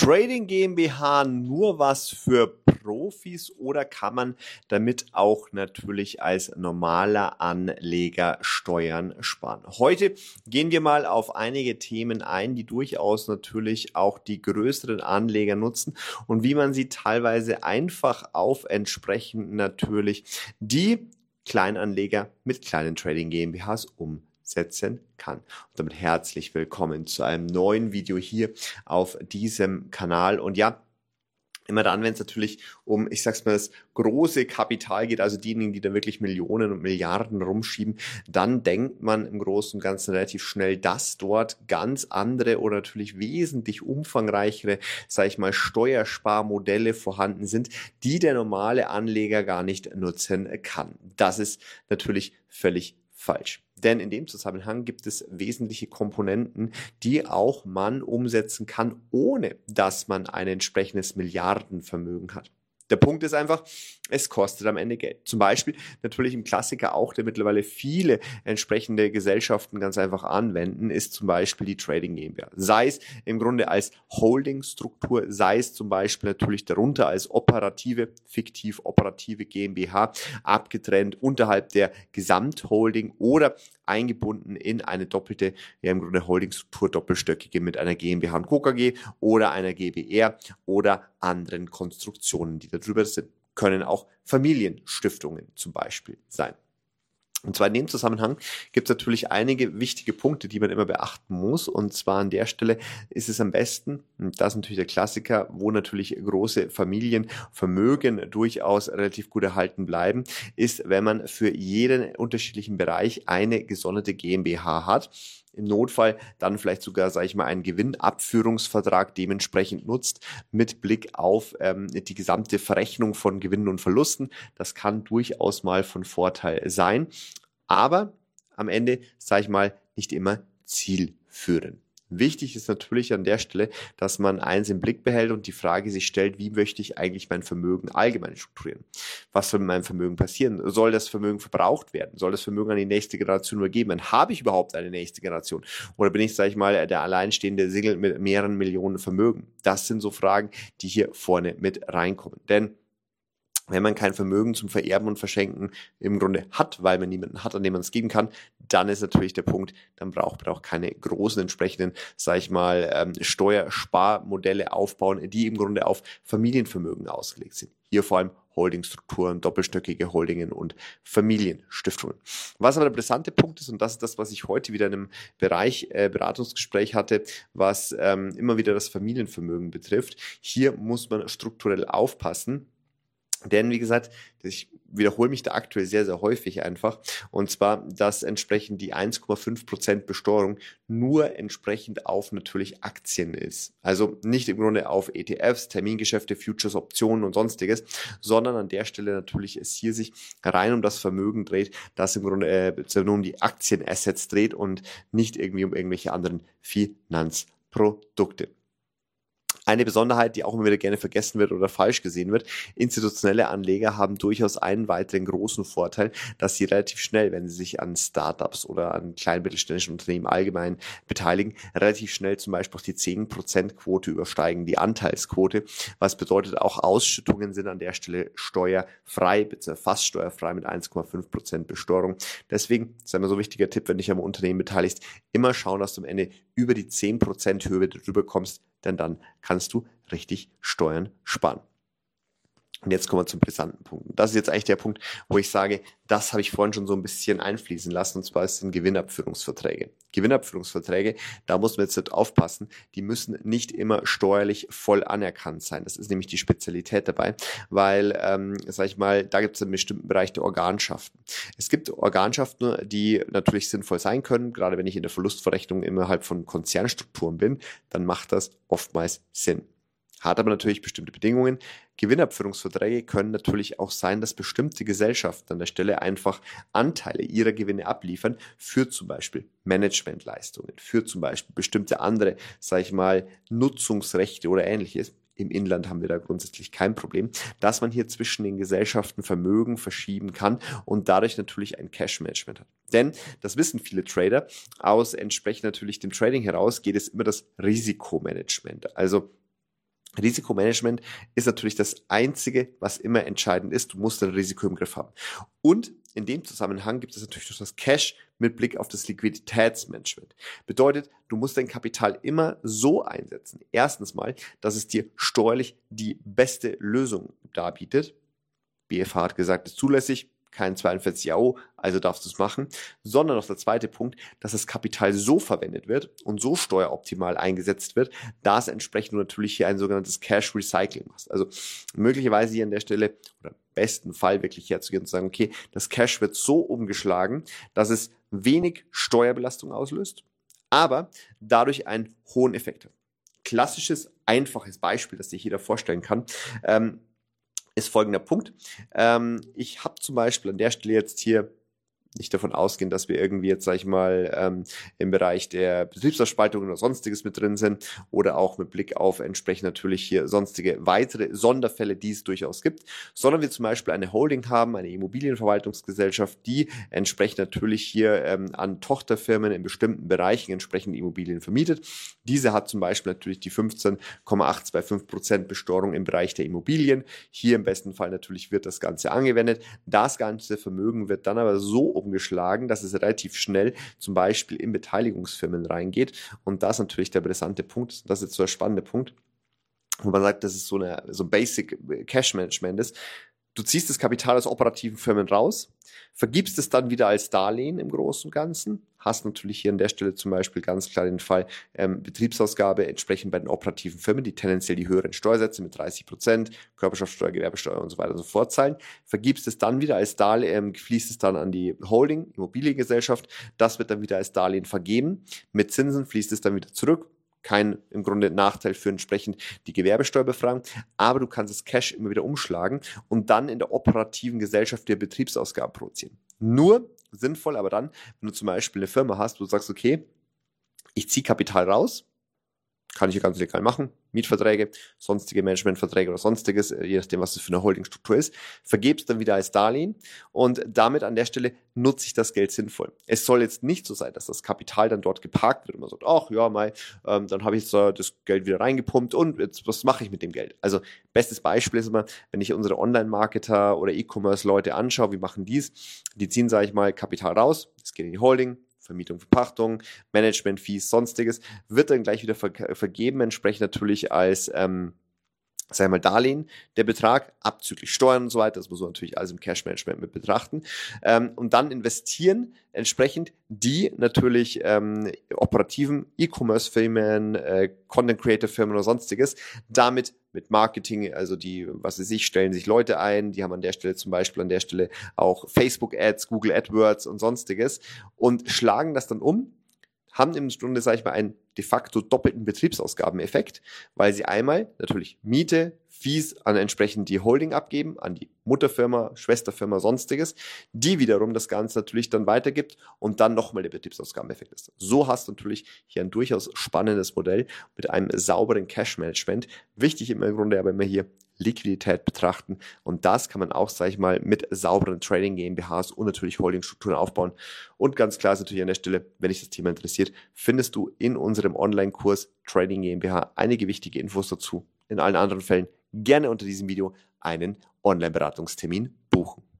Trading GmbH nur was für Profis oder kann man damit auch natürlich als normaler Anleger Steuern sparen? Heute gehen wir mal auf einige Themen ein, die durchaus natürlich auch die größeren Anleger nutzen und wie man sie teilweise einfach auf entsprechend natürlich die Kleinanleger mit kleinen Trading GmbHs umsetzen kann. Und damit herzlich willkommen zu einem neuen Video hier auf diesem Kanal. Und ja, immer dann, wenn es natürlich um, ich sag's mal, das große Kapital geht, also diejenigen, die da wirklich Millionen und Milliarden rumschieben, dann denkt man im Großen und Ganzen relativ schnell, dass dort ganz andere oder natürlich wesentlich umfangreichere, sage ich mal, Steuersparmodelle vorhanden sind, die der normale Anleger gar nicht nutzen kann. Das ist natürlich völlig falsch. Denn in dem Zusammenhang gibt es wesentliche Komponenten, die auch man umsetzen kann, ohne dass man ein entsprechendes Milliardenvermögen hat. Der Punkt ist einfach, es kostet am Ende Geld. Zum Beispiel natürlich im Klassiker auch, der mittlerweile viele entsprechende Gesellschaften ganz einfach anwenden, ist zum Beispiel die Trading GmbH. Sei es im Grunde als Holdingstruktur, sei es zum Beispiel natürlich darunter als fiktiv operative GmbH, abgetrennt unterhalb der Gesamtholding oder eingebunden in eine doppelte, ja im Grunde Holdingstruktur, doppelstöckige mit einer GmbH und Co. KG oder einer GbR oder anderen Konstruktionen, die darüber sind. Können auch Familienstiftungen zum Beispiel sein. Und zwar in dem Zusammenhang gibt es natürlich einige wichtige Punkte, die man immer beachten muss. Und zwar an der Stelle ist es am besten, und das ist natürlich der Klassiker, wo natürlich große Familienvermögen durchaus relativ gut erhalten bleiben, ist, wenn man für jeden unterschiedlichen Bereich eine gesonderte GmbH hat. Im Notfall dann vielleicht sogar, sage ich mal, einen Gewinnabführungsvertrag dementsprechend nutzt mit Blick auf die gesamte Verrechnung von Gewinnen und Verlusten. Das kann durchaus mal von Vorteil sein, aber am Ende, sage ich mal, nicht immer zielführend. Wichtig ist natürlich an der Stelle, dass man eins im Blick behält und die Frage sich stellt, wie möchte ich eigentlich mein Vermögen allgemein strukturieren? Was soll mit meinem Vermögen passieren? Soll das Vermögen verbraucht werden? Soll das Vermögen an die nächste Generation übergeben? Habe ich überhaupt eine nächste Generation? Oder bin ich, sage ich mal, der alleinstehende Single mit mehreren Millionen Vermögen? Das sind so Fragen, die hier vorne mit reinkommen. Denn wenn man kein Vermögen zum Vererben und Verschenken im Grunde hat, weil man niemanden hat, an dem man es geben kann, dann ist natürlich der Punkt, dann braucht man auch keine großen entsprechenden, sage ich mal, Steuersparmodelle aufbauen, die im Grunde auf Familienvermögen ausgelegt sind. Hier vor allem Holdingstrukturen, doppelstöckige Holdingen und Familienstiftungen. Was aber der brisante Punkt ist, und das ist das, was ich heute wieder in einem Bereich Beratungsgespräch hatte, was immer wieder das Familienvermögen betrifft. Hier muss man strukturell aufpassen. Denn wie gesagt, ich wiederhole mich da aktuell sehr, sehr häufig einfach. Und zwar, dass entsprechend die 1,5% Besteuerung nur entsprechend auf natürlich Aktien ist. Also nicht im Grunde auf ETFs, Termingeschäfte, Futures, Optionen und sonstiges, sondern an der Stelle natürlich es hier sich rein um das Vermögen dreht, das im Grunde nur um die Aktienassets dreht und nicht irgendwie um irgendwelche anderen Finanzprodukte. Eine Besonderheit, die auch immer wieder gerne vergessen wird oder falsch gesehen wird: institutionelle Anleger haben durchaus einen weiteren großen Vorteil, dass sie relativ schnell, wenn sie sich an Startups oder an kleinen mittelständischen Unternehmen allgemein beteiligen, relativ schnell zum Beispiel auch die 10%-Quote übersteigen, die Anteilsquote, was bedeutet, auch Ausschüttungen sind an der Stelle steuerfrei, beziehungsweise fast steuerfrei mit 1,5% Besteuerung. Deswegen ist ein so wichtiger Tipp, wenn du dich am Unternehmen beteiligst, immer schauen, dass du am Ende über die 10% Höhe drüber kommst, denn dann kannst du richtig Steuern sparen. Und jetzt kommen wir zum brisanten Punkt. Das ist jetzt eigentlich der Punkt, wo ich sage, das habe ich vorhin schon so ein bisschen einfließen lassen, und zwar sind Gewinnabführungsverträge. Gewinnabführungsverträge, da muss man jetzt aufpassen, die müssen nicht immer steuerlich voll anerkannt sein. Das ist nämlich die Spezialität dabei, weil, sag ich mal, da gibt es einen bestimmten Bereich der Organschaften. Es gibt Organschaften, die natürlich sinnvoll sein können, gerade wenn ich in der Verlustverrechnung innerhalb von Konzernstrukturen bin, dann macht das oftmals Sinn. Hat aber natürlich bestimmte Bedingungen. Gewinnabführungsverträge können natürlich auch sein, dass bestimmte Gesellschaften an der Stelle einfach Anteile ihrer Gewinne abliefern für zum Beispiel Managementleistungen, für zum Beispiel bestimmte andere, sage ich mal, Nutzungsrechte oder ähnliches. Im Inland haben wir da grundsätzlich kein Problem, dass man hier zwischen den Gesellschaften Vermögen verschieben kann und dadurch natürlich ein Cash-Management hat. Denn, das wissen viele Trader, aus entsprechend natürlich dem Trading heraus geht es immer das Risikomanagement. Also Risikomanagement ist natürlich das Einzige, was immer entscheidend ist. Du musst dein Risiko im Griff haben. Und in dem Zusammenhang gibt es natürlich noch das Cash mit Blick auf das Liquiditätsmanagement. Bedeutet, du musst dein Kapital immer so einsetzen. Erstens mal, dass es dir steuerlich die beste Lösung darbietet. BFH hat gesagt, ist zulässig. Kein 42 AO, also darfst du es machen, sondern noch der zweite Punkt, dass das Kapital so verwendet wird und so steueroptimal eingesetzt wird, dass entsprechend du natürlich hier ein sogenanntes Cash Recycling machst. Also möglicherweise hier an der Stelle oder im besten Fall wirklich herzugehen und zu sagen, okay, das Cash wird so umgeschlagen, dass es wenig Steuerbelastung auslöst, aber dadurch einen hohen Effekt hat. Klassisches, einfaches Beispiel, das sich jeder vorstellen kann, ist folgender Punkt. Ich habe zum Beispiel an der Stelle jetzt hier nicht davon ausgehen, dass wir irgendwie jetzt, sag ich mal, im Bereich der Betriebsausspaltung oder sonstiges mit drin sind oder auch mit Blick auf entsprechend natürlich hier sonstige weitere Sonderfälle, die es durchaus gibt, sondern wir zum Beispiel eine Holding haben, eine Immobilienverwaltungsgesellschaft, die entsprechend natürlich hier an Tochterfirmen in bestimmten Bereichen entsprechend Immobilien vermietet. Diese hat zum Beispiel natürlich die 15,825% Besteuerung im Bereich der Immobilien. Hier im besten Fall natürlich wird das Ganze angewendet. Das ganze Vermögen wird dann aber so umgeschlagen, dass es relativ schnell zum Beispiel in Beteiligungsfirmen reingeht. Und das ist natürlich der brisante Punkt. Das ist jetzt so der spannende Punkt, wo man sagt, dass es so Basic Cash Management ist. Du ziehst das Kapital aus operativen Firmen raus, vergibst es dann wieder als Darlehen im Großen und Ganzen, hast natürlich hier an der Stelle zum Beispiel ganz klar den Fall Betriebsausgabe entsprechend bei den operativen Firmen, die tendenziell die höheren Steuersätze mit 30%, Körperschaftsteuer, Gewerbesteuer und so weiter und so fort zahlen, vergibst es dann wieder als Darlehen, fließt es dann an die Holding, Immobiliengesellschaft, das wird dann wieder als Darlehen vergeben, mit Zinsen fließt es dann wieder zurück. Kein im Grunde Nachteil für entsprechend die Gewerbesteuerbefreiung, aber du kannst das Cash immer wieder umschlagen und dann in der operativen Gesellschaft der Betriebsausgaben produzieren. Nur sinnvoll, aber dann, wenn du zum Beispiel eine Firma hast, wo du sagst, okay, ich ziehe Kapital raus, kann ich ja ganz legal machen, Mietverträge, sonstige Managementverträge oder sonstiges, je nachdem, was das für eine Holdingstruktur ist, vergebst dann wieder als Darlehen und damit an der Stelle nutze ich das Geld sinnvoll. Es soll jetzt nicht so sein, dass das Kapital dann dort geparkt wird und man sagt, ach ja, dann habe ich jetzt das Geld wieder reingepumpt und jetzt, was mache ich mit dem Geld? Also bestes Beispiel ist immer, wenn ich unsere Online-Marketer oder E-Commerce-Leute anschaue, wie machen die es? Die ziehen, sage ich mal, Kapital raus, es geht in die Holding, Vermietung, Verpachtung, Management-Fees, sonstiges, wird dann gleich wieder vergeben, entsprechend natürlich als, sagen wir mal, Darlehen, der Betrag, abzüglich Steuern und so weiter, das muss man natürlich alles im Cash-Management mit betrachten, und dann investieren entsprechend die natürlich operativen E-Commerce-Firmen, Content-Creator-Firmen oder sonstiges, damit mit Marketing, also die, was weiß ich, stellen sich Leute ein, die haben an der Stelle zum Beispiel auch Facebook-Ads, Google AdWords und sonstiges und schlagen das dann um, haben im Grunde, sage ich mal, einen de facto doppelten Betriebsausgabeneffekt, weil sie einmal natürlich Miete, Fees an entsprechend die Holding abgeben, an die Mutterfirma, Schwesterfirma, sonstiges, die wiederum das Ganze natürlich dann weitergibt und dann nochmal der Betriebsausgabeneffekt ist. So hast du natürlich hier ein durchaus spannendes Modell mit einem sauberen Cash-Management. Wichtig im Grunde aber immer hier Liquidität betrachten und das kann man auch, sage ich mal, mit sauberen Trading GmbHs und natürlich Holdingstrukturen aufbauen. Und ganz klar ist natürlich an der Stelle, wenn dich das Thema interessiert, findest du in unserem Online-Kurs Trading GmbH einige wichtige Infos dazu. In allen anderen Fällen gerne unter diesem Video einen Online-Beratungstermin buchen.